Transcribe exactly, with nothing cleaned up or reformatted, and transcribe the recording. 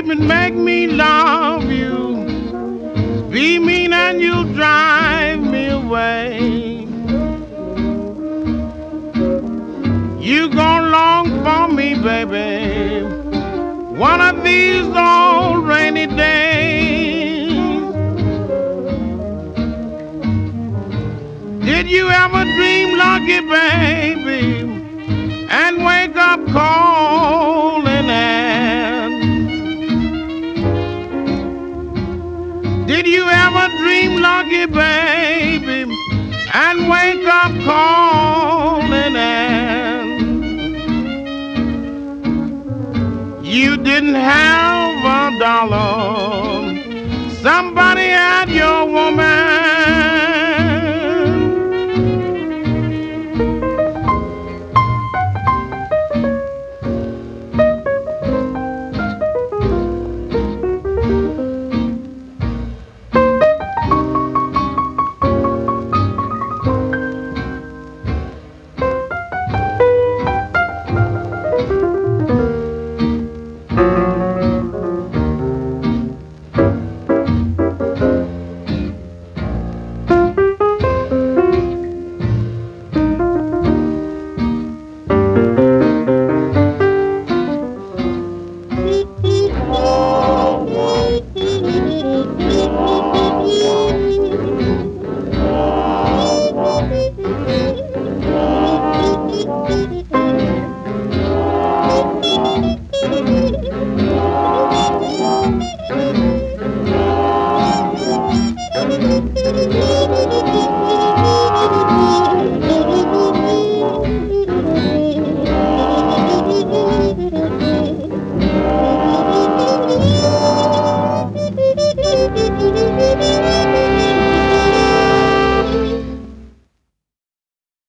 and make me love you. Be mean and you drive me away. You gonna long for me, baby, one of these old rainy days. Did you ever dream lucky, baby, and wake up cold and air? Did you ever dream lucky, baby, and wake up cold and air? You didn't have a dollar, somebody had your woman.